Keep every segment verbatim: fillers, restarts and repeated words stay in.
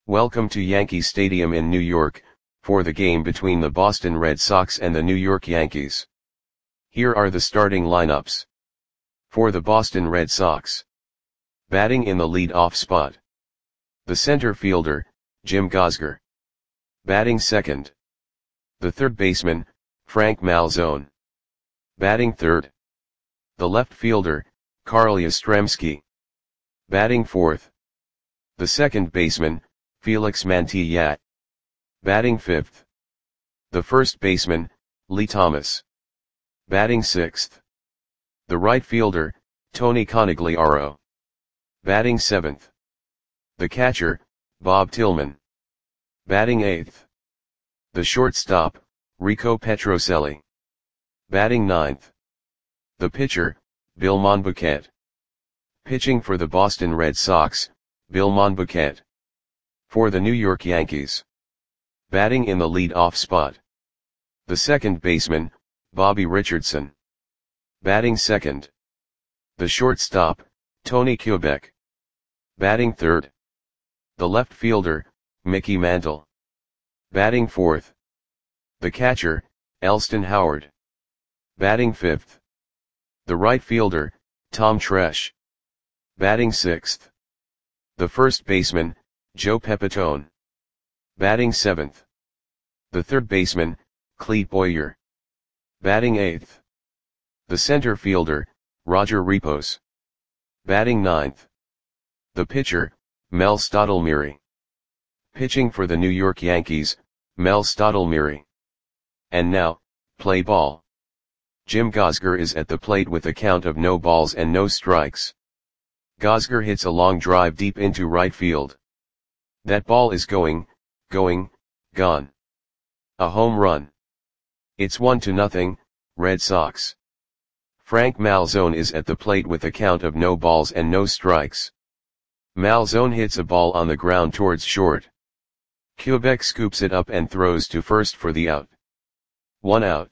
Welcome to Yankee Stadium in New York, for the game between the Boston Red Sox and the New York Yankees. Here are the starting lineups. For the Boston Red Sox. Batting in the lead-off spot. The center fielder, Jim Gosger. Batting second. The third baseman, Frank Malzone. Batting third. The left fielder, Carl Yastrzemski. Batting fourth. The second baseman, Felix Mantilla. Batting fifth. The first baseman, Lee Thomas. Batting sixth. The right fielder, Tony Conigliaro. Batting seventh. The catcher, Bob Tillman. Batting eighth. The shortstop, Rico Petrocelli. Batting ninth. The pitcher, Bill Monbouquet. Pitching for the Boston Red Sox, Bill Monbouquet. For the New York Yankees. Batting in the lead-off spot. The second baseman, Bobby Richardson. Batting second. The shortstop, Tony Kubek. Batting third. The left fielder, Mickey Mantle. Batting fourth. The catcher, Elston Howard. Batting fifth. The right fielder, Tom Tresh. Batting sixth. The first baseman, Joe Pepitone. Batting seventh. The third baseman, Clete Boyer. Batting eighth. The center fielder, Roger Repos. Batting ninth. The pitcher, Mel Stottlemyre. Pitching for the New York Yankees, Mel Stottlemyre. And now, play ball. Jim Gosger is at the plate with a count of no balls and no strikes. Gosger hits a long drive deep into right field. That ball is going, going, gone. A home run. It's one to nothing, Red Sox. Frank Malzone is at the plate with a count of no balls and no strikes. Malzone hits a ball on the ground towards short. Kubek scoops it up and throws to first for the out. One out.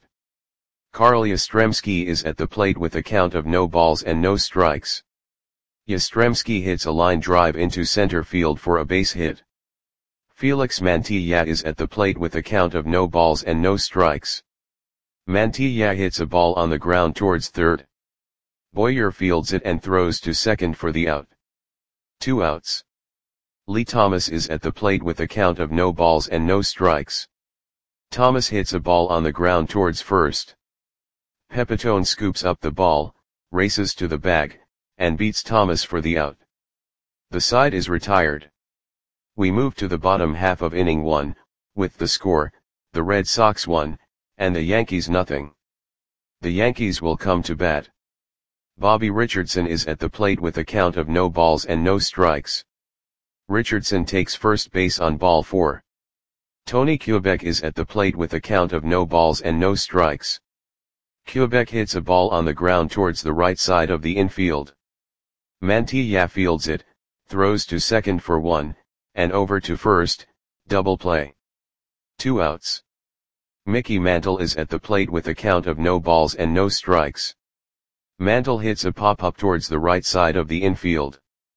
Carl Yastrzemski is at the plate with a count of no balls and no strikes. Yastrzemski hits a line drive into center field for a base hit. Felix Mantilla is at the plate with a count of no balls and no strikes. Mantilla hits a ball on the ground towards third. Boyer fields it and throws to second for the out. Two outs. Lee Thomas is at the plate with a count of no balls and no strikes. Thomas hits a ball on the ground towards first. Pepitone scoops up the ball, races to the bag, and beats Thomas for the out. The side is retired. We move to the bottom half of inning one, with the score, the Red Sox one, and the Yankees nothing. The Yankees will come to bat. Bobby Richardson is at the plate with a count of no balls and no strikes. Richardson takes first base on ball four. Tony Kubek is at the plate with a count of no balls and no strikes. Kubek hits a ball on the ground towards the right side of the infield. Mantilla fields it, throws to second for one, and over to first, double play. Two outs. Mickey Mantle is at the plate with a count of no balls and no strikes. Mantle hits a pop-up towards the right side of the infield.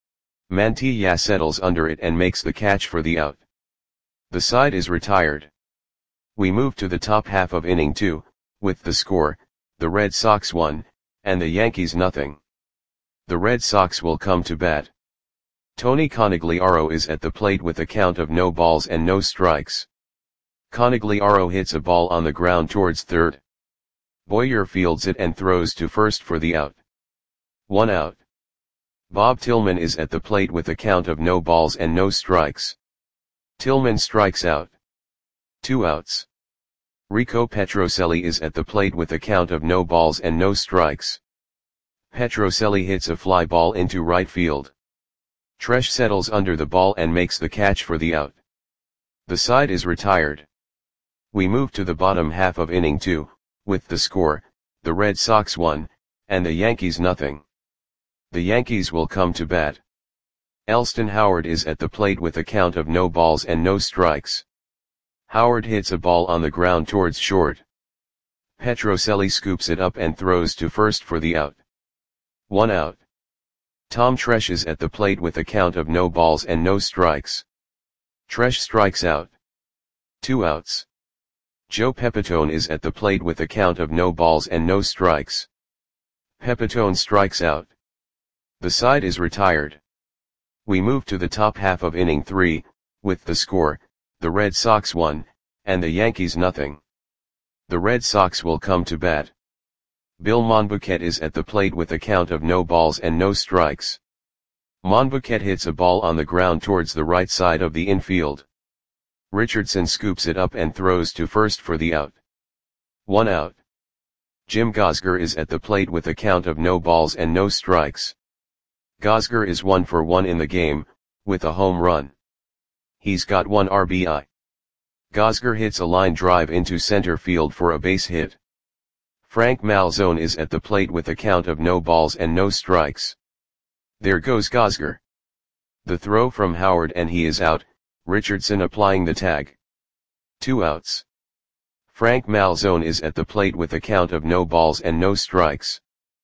Mantilla settles under it and makes the catch for the out. The side is retired. We move to the top half of inning two, with the score, the Red Sox one, and the Yankees nothing. The Red Sox will come to bat. Tony Conigliaro is at the plate with a count of no balls and no strikes. Conigliaro hits a ball on the ground towards third. Boyer fields it and throws to first for the out. One out. Bob Tillman is at the plate with a count of no balls and no strikes. Tillman strikes out. Two outs. Rico Petrocelli is at the plate with a count of no balls and no strikes. Petrocelli hits a fly ball into right field. Tresh settles under the ball and makes the catch for the out. The side is retired. We move to the bottom half of inning two, with the score, the Red Sox one, and the Yankees nothing. The Yankees will come to bat. Elston Howard is at the plate with a count of no balls and no strikes. Howard hits a ball on the ground towards short. Petrocelli scoops it up and throws to first for the out. One out. Tom Tresh is at the plate with a count of no balls and no strikes. Tresh strikes out. Two outs. Joe Pepitone is at the plate with a count of no balls and no strikes. Pepitone strikes out. The side is retired. We move to the top half of inning three, with the score, the Red Sox one, and the Yankees nothing. The Red Sox will come to bat. Bill Monbouquet is at the plate with a count of no balls and no strikes. Monbouquet hits a ball on the ground towards the right side of the infield. Richardson scoops it up and throws to first for the out. One out. Jim Gosger is at the plate with a count of no balls and no strikes. Gosger is one for one in the game, with a home run. He's got one R B I. Gosger hits a line drive into center field for a base hit. Frank Malzone is at the plate with a count of no balls and no strikes. There goes Gosger. The throw from Howard and he is out, Richardson applying the tag. Two outs. Frank Malzone is at the plate with a count of no balls and no strikes.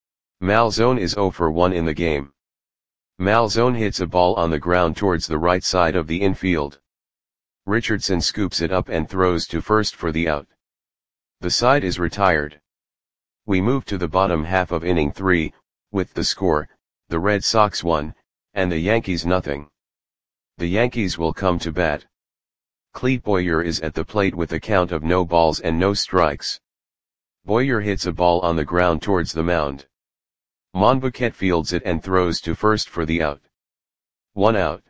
Malzone is zero for one in the game. Malzone hits a ball on the ground towards the right side of the infield. Richardson scoops it up and throws to first for the out. The side is retired. We move to the bottom half of inning three, with the score, the Red Sox one, and the Yankees nothing. The Yankees will come to bat. Clete Boyer is at the plate with a count of no balls and no strikes. Boyer hits a ball on the ground towards the mound. Monbouquet fields it and throws to first for the out. One out.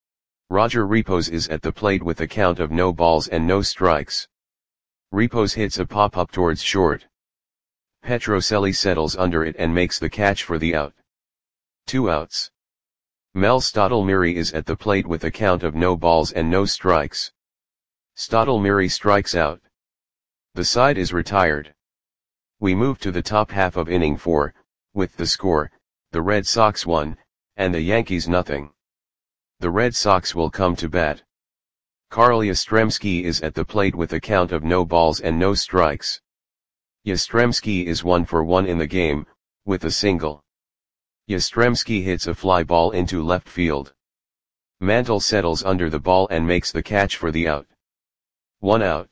Roger Repos is at the plate with a count of no balls and no strikes. Repos hits a pop-up towards short. Petrocelli settles under it and makes the catch for the out. Two outs. Mel Stottlemyre is at the plate with a count of no balls and no strikes. Stottlemyre strikes out. The side is retired. We move to the top half of inning four, with the score, the Red Sox one, and the Yankees nothing. The Red Sox will come to bat. Carl Yastrzemski is at the plate with a count of no balls and no strikes. Yastrzemski is one for one in the game, with a single. Yastrzemski hits a fly ball into left field. Mantle settles under the ball and makes the catch for the out. One out.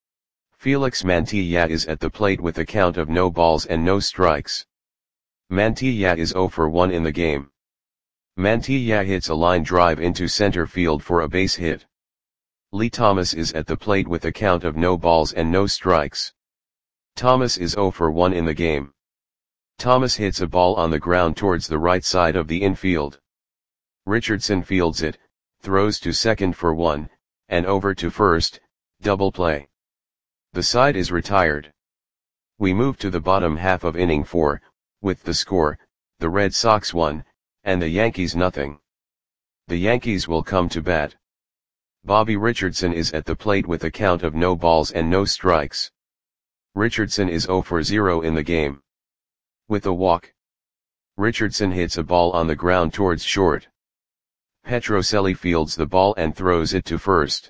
Felix Mantilla is at the plate with a count of no balls and no strikes. Mantilla is zero for one in the game. Mantilla hits a line drive into center field for a base hit. Lee Thomas is at the plate with a count of no balls and no strikes. Thomas is zero for one in the game. Thomas hits a ball on the ground towards the right side of the infield. Richardson fields it, throws to second for one, and over to first, double play. The side is retired. We move to the bottom half of inning four, with the score, the Red Sox one, and the Yankees nothing. The Yankees will come to bat. Bobby Richardson is at the plate with a count of no balls and no strikes. Richardson is zero for zero in the game. With a walk. Richardson hits a ball on the ground towards short. Petrocelli fields the ball and throws it to first.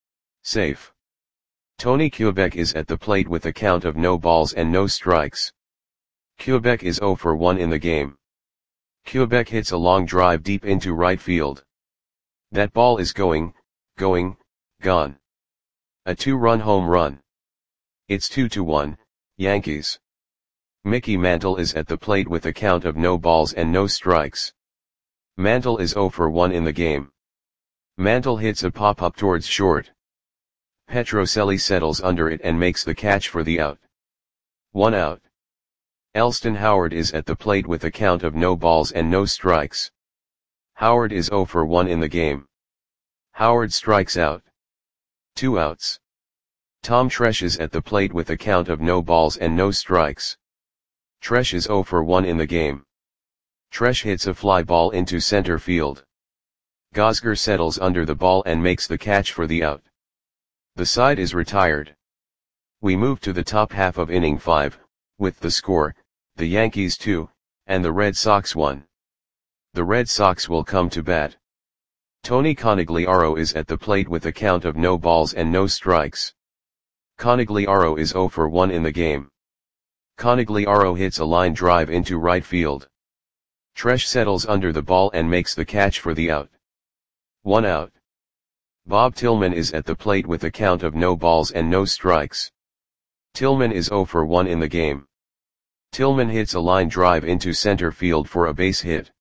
Safe. Tony Kubek is at the plate with a count of no balls and no strikes. Kubek is zero for one in the game. Kubek hits a long drive deep into right field. That ball is going, going, gone. A two-run home run. It's two to one, Yankees. Mickey Mantle is at the plate with a count of no balls and no strikes. Mantle is zero for one in the game. Mantle hits a pop-up towards short. Petrocelli settles under it and makes the catch for the out. One out. Elston Howard is at the plate with a count of no balls and no strikes. Howard is zero for one in the game. Howard strikes out. Two outs. Tom Tresh is at the plate with a count of no balls and no strikes. Tresh is zero for one in the game. Tresh hits a fly ball into center field. Gosger settles under the ball and makes the catch for the out. The side is retired. We move to the top half of inning five, with the score, the Yankees two, and the Red Sox one. The Red Sox will come to bat. Tony Conigliaro is at the plate with a count of no balls and no strikes. Conigliaro is zero for one in the game. Conigliaro hits a line drive into right field. Tresh settles under the ball and makes the catch for the out. One out. Bob Tillman is at the plate with a count of no balls and no strikes. Tillman is zero for one in the game. Tillman hits a line drive into center field for a base hit.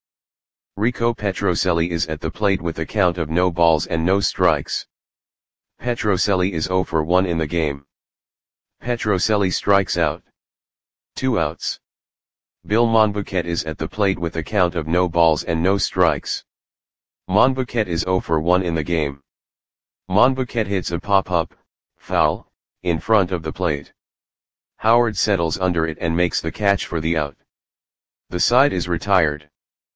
Rico Petrocelli is at the plate with a count of no balls and no strikes. Petrocelli is zero for one in the game. Petrocelli strikes out. Two outs. Bill Monbouquet is at the plate with a count of no balls and no strikes. Monbouquet is zero for one in the game. Monbouquet hits a pop-up, foul, in front of the plate. Howard settles under it and makes the catch for the out. The side is retired.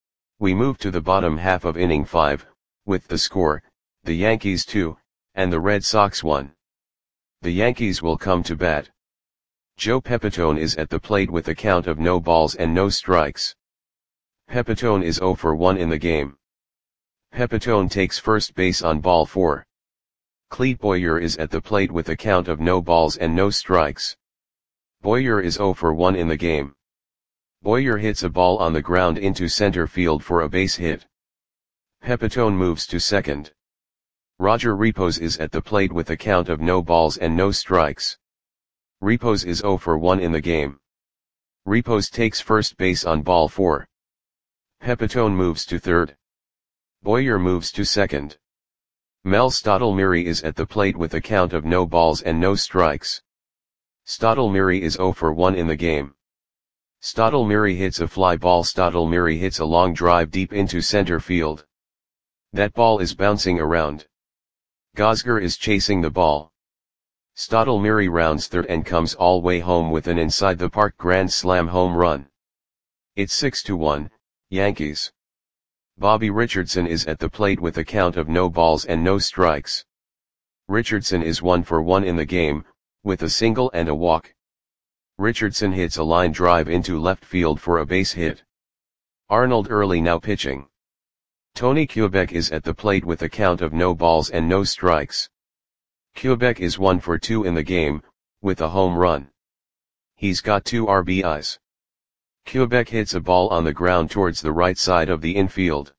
We move to the bottom half of inning five, with the score, the Yankees two, and the Red Sox one. The Yankees will come to bat. Joe Pepitone is at the plate with a count of no balls and no strikes. Pepitone is zero for one in the game. Pepitone takes first base on ball four. Clete Boyer is at the plate with a count of no balls and no strikes. Boyer is zero for one in the game. Boyer hits a ball on the ground into center field for a base hit. Pepitone moves to second. Roger Repos is at the plate with a count of no balls and no strikes. Repos is zero for one in the game. Repos takes first base on ball four. Pepitone moves to third. Boyer moves to second. Mel Stottlemyre is at the plate with a count of no balls and no strikes. Stottlemyre is zero for one in the game. Stottlemyre hits a fly ball. Stottlemyre hits a long drive deep into center field. That ball is bouncing around. Gosger is chasing the ball. Stottlemyre rounds third and comes all way home with an inside the park grand slam home run. It's six to one, Yankees. Bobby Richardson is at the plate with a count of no balls and no strikes. Richardson is one for one in the game, with a single and a walk. Richardson hits a line drive into left field for a base hit. Arnold Early now pitching. Tony Kubek is at the plate with a count of no balls and no strikes. Kubek is one for two in the game, with a home run. He's got two R B Is. Kubek hits a ball on the ground towards the right side of the infield.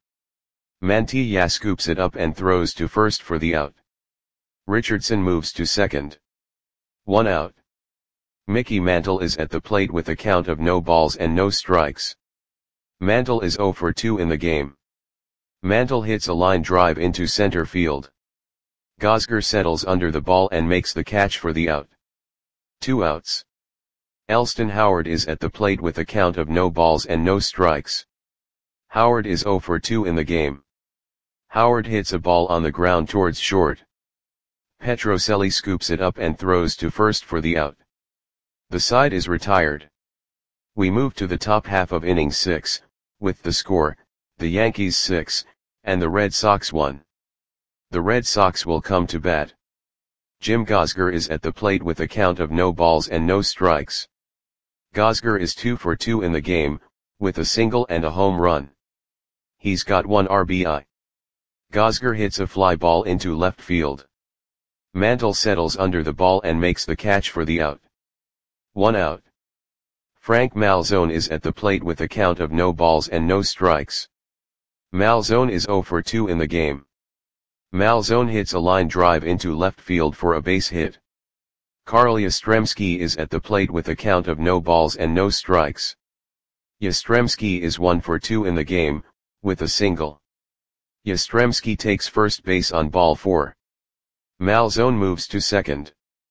Mantilla scoops it up and throws to first for the out. Richardson moves to second. One out. Mickey Mantle is at the plate with a count of no balls and no strikes. Mantle is zero for two in the game. Mantle hits a line drive into center field. Gosger settles under the ball and makes the catch for the out. Two outs. Elston Howard is at the plate with a count of no balls and no strikes. Howard is zero for two in the game. Howard hits a ball on the ground towards short. Petrocelli scoops it up and throws to first for the out. The side is retired. We move to the top half of inning six, with the score, the Yankees six, and the Red Sox one. The Red Sox will come to bat. Jim Gosger is at the plate with a count of no balls and no strikes. Gosger is two for two in the game, with a single and a home run. He's got one R B I. Gosger hits a fly ball into left field. Mantle settles under the ball and makes the catch for the out. One out. Frank Malzone is at the plate with a count of no balls and no strikes. Malzone is zero for two in the game. Malzone hits a line drive into left field for a base hit. Carl Yastrzemski is at the plate with a count of no balls and no strikes. Yastrzemski is one for two in the game, with a single. Yastrzemski takes first base on ball four. Malzone moves to second.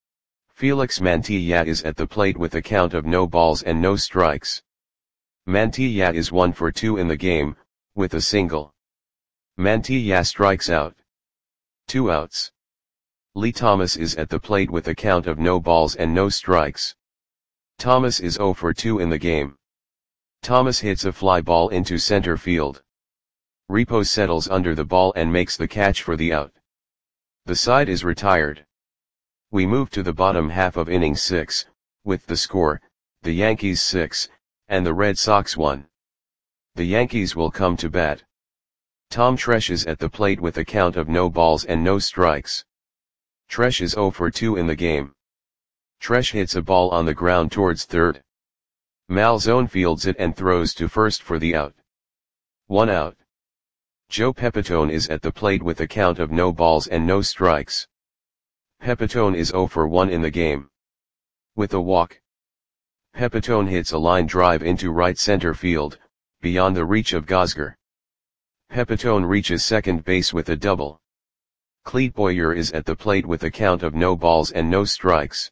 Felix Mantilla is at the plate with a count of no balls and no strikes. Mantilla is one for two in the game, with a single. Mantilla strikes out. Two outs. Lee Thomas is at the plate with a count of no balls and no strikes. Thomas is zero for two in the game. Thomas hits a fly ball into center field. Repos settles under the ball and makes the catch for the out. The side is retired. We move to the bottom half of inning six, with the score, the Yankees six, and the Red Sox one. The Yankees will come to bat. Tom Tresh is at the plate with a count of no balls and no strikes. Tresh is zero for two in the game. Tresh hits a ball on the ground towards third. Malzone fields it and throws to first for the out. One out. Joe Pepitone is at the plate with a count of no balls and no strikes. Pepitone is zero for one in the game. With a walk, Pepitone hits a line drive into right center field, beyond the reach of Gosger. Pepitone reaches second base with a double. Clete Boyer is at the plate with a count of no balls and no strikes.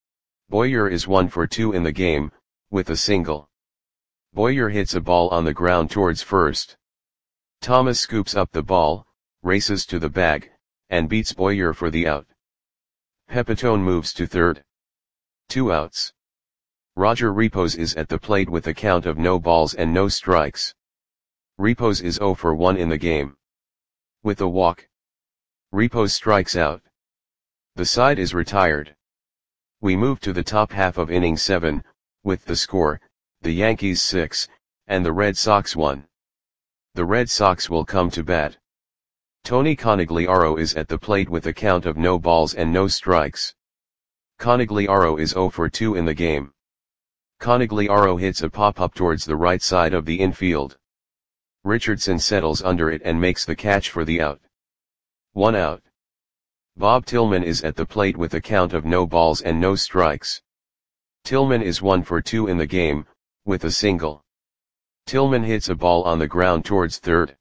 Boyer is one for two in the game, with a single. Boyer hits a ball on the ground towards first. Thomas scoops up the ball, races to the bag, and beats Boyer for the out. Pepitone moves to third. Two outs. Roger Repos is at the plate with a count of no balls and no strikes. Repos is zero for one in the game. With a walk, Repos strikes out. The side is retired. We move to the top half of inning seven, with the score, the Yankees six, and the Red Sox one. The Red Sox will come to bat. Tony Conigliaro is at the plate with a count of no balls and no strikes. Conigliaro is zero for two in the game. Conigliaro hits a pop-up towards the right side of the infield. Richardson settles under it and makes the catch for the out. One out. Bob Tillman is at the plate with a count of no balls and no strikes. Tillman is one for two in the game, with a single. Tillman hits a ball on the ground towards third.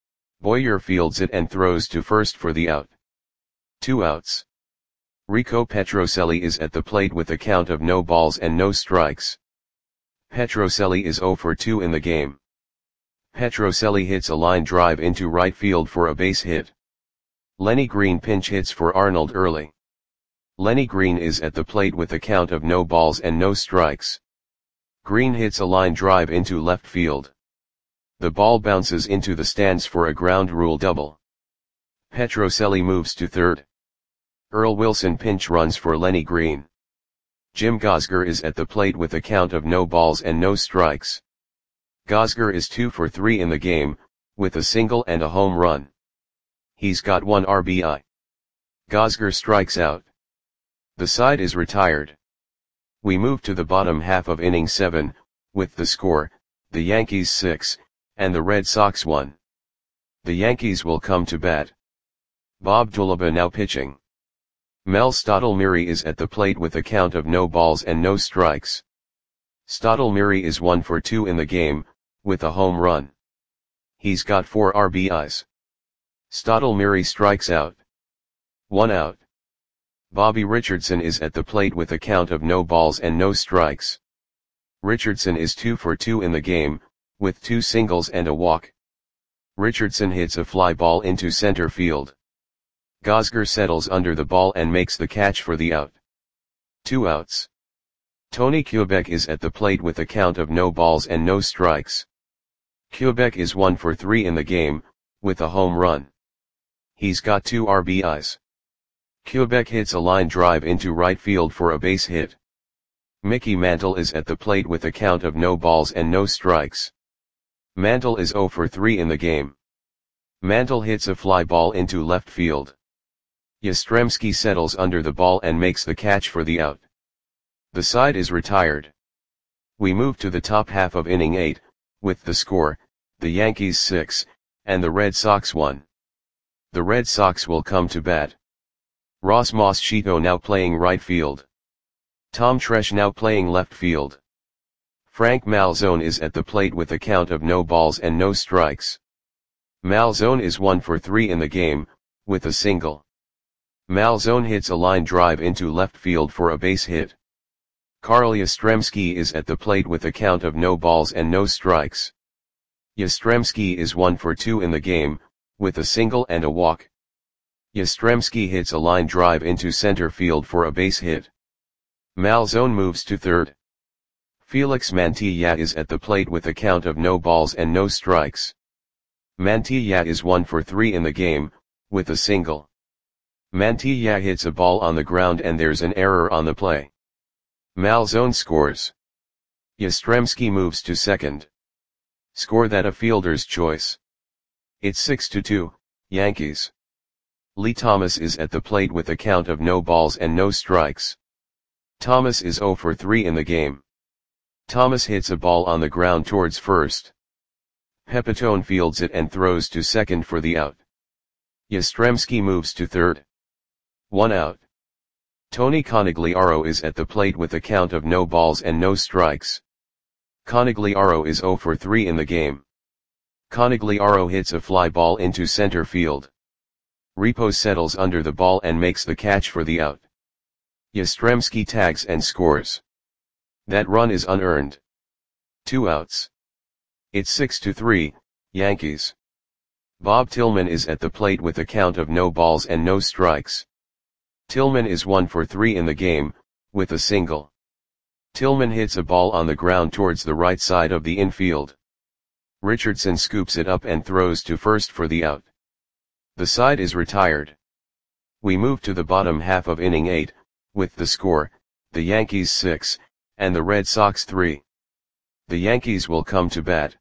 Boyer fields it and throws to first for the out. Two outs. Rico Petrocelli is at the plate with a count of no balls and no strikes. Petrocelli is zero for two in the game. Petrocelli hits a line drive into right field for a base hit. Lenny Green pinch hits for Arnold Early. Lenny Green is at the plate with a count of no balls and no strikes. Green hits a line drive into left field. The ball bounces into the stands for a ground rule double. Petrocelli moves to third. Earl Wilson pinch runs for Lenny Green. Jim Gosger is at the plate with a count of no balls and no strikes. Gosger is two for three in the game, with a single and a home run. He's got one R B I. Gosger strikes out. The side is retired. We move to the bottom half of inning seven, with the score, the Yankees six, and the Red Sox one. The Yankees will come to bat. Bob Dulaba now pitching. Mel Stottlemyre is at the plate with a count of no balls and no strikes. Stottlemyre is one for two in the game, with a home run. He's got four R B Is. Stottlemyre strikes out. One out. Bobby Richardson is at the plate with a count of no balls and no strikes. Richardson is two for two in the game, with two singles and a walk. Richardson hits a fly ball into center field. Gosger settles under the ball and makes the catch for the out. Two outs. Tony Kubek is at the plate with a count of no balls and no strikes. Kubek is one for three in the game, with a home run. He's got two R B Is. Kubek hits a line drive into right field for a base hit. Mickey Mantle is at the plate with a count of no balls and no strikes. Mantle is zero for three in the game. Mantle hits a fly ball into left field. Yastrzemski settles under the ball and makes the catch for the out. The side is retired. We move to the top half of inning eight, with the score, the Yankees six, and the Red Sox one. The Red Sox will come to bat. Ross Moschito now playing right field. Tom Tresh now playing left field. Frank Malzone is at the plate with a count of no balls and no strikes. Malzone is one for three in the game, with a single. Malzone hits a line drive into left field for a base hit. Carl Yastrzemski is at the plate with a count of no balls and no strikes. Yastrzemski is one for two in the game, with a single and a walk. Yastrzemski hits a line drive into center field for a base hit. Malzone moves to third. Felix Mantilla is at the plate with a count of no balls and no strikes. Mantilla is one for three in the game, with a single. Mantilla hits a ball on the ground and there's an error on the play. Malzone scores. Yastrzemski moves to second. Score that a fielder's choice. It's six to two, Yankees. Lee Thomas is at the plate with a count of no balls and no strikes. Thomas is zero for three in the game. Thomas hits a ball on the ground towards first. Pepitone fields it and throws to second for the out. Yastrzemski moves to third. One out. Tony Conigliaro is at the plate with a count of no balls and no strikes. Conigliaro is zero for three in the game. Conigliaro hits a fly ball into center field. Repos settles under the ball and makes the catch for the out. Yastrzemski tags and scores. That run is unearned. Two outs. It's six to three, Yankees. Bob Tillman is at the plate with a count of no balls and no strikes. Tillman is one for three in the game, with a single. Tillman hits a ball on the ground towards the right side of the infield. Richardson scoops it up and throws to first for the out. The side is retired. We move to the bottom half of inning eight, with the score, the Yankees six, and the Red Sox three. The Yankees will come to bat.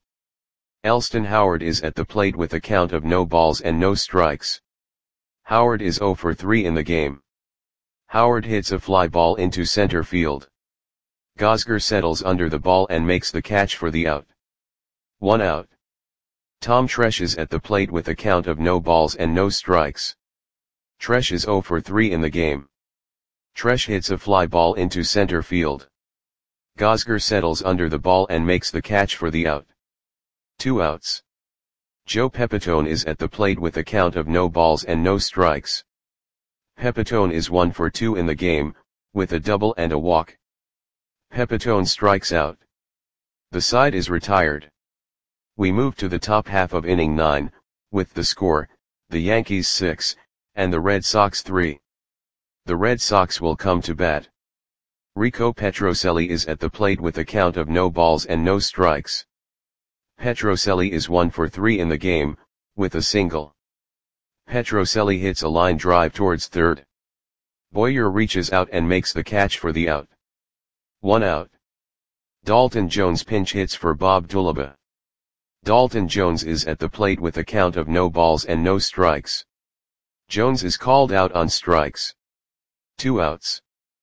Elston Howard is at the plate with a count of no balls and no strikes. Howard is zero for three in the game. Howard hits a fly ball into center field. Gosger settles under the ball and makes the catch for the out. One out. Tom Tresh is at the plate with a count of no balls and no strikes. Tresh is zero for three in the game. Tresh hits a fly ball into center field. Gosger settles under the ball and makes the catch for the out. Two outs. Joe Pepitone is at the plate with a count of no balls and no strikes. Pepitone is one for two in the game, with a double and a walk. Pepitone strikes out. The side is retired. We move to the top half of inning nine, with the score, the Yankees six, and the Red Sox three. The Red Sox will come to bat. Rico Petrocelli is at the plate with a count of no balls and no strikes. Petrocelli is one for three in the game, with a single. Petrocelli hits a line drive towards third. Boyer reaches out and makes the catch for the out. One out. Dalton Jones pinch hits for Bob Dulaba. Dalton Jones is at the plate with a count of no balls and no strikes. Jones is called out on strikes. Two outs.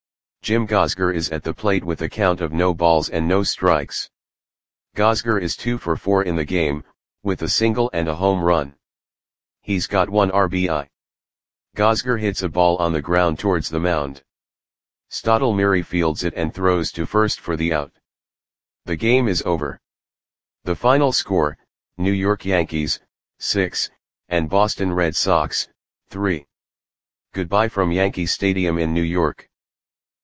Jim Gosger is at the plate with a count of no balls and no strikes. Gosger is two for four in the game, with a single and a home run. He's got one R B I. Gosger hits a ball on the ground towards the mound. Stottlemyre fields it and throws to first for the out. The game is over. The final score, New York Yankees, six, and Boston Red Sox, three. Goodbye from Yankee Stadium in New York.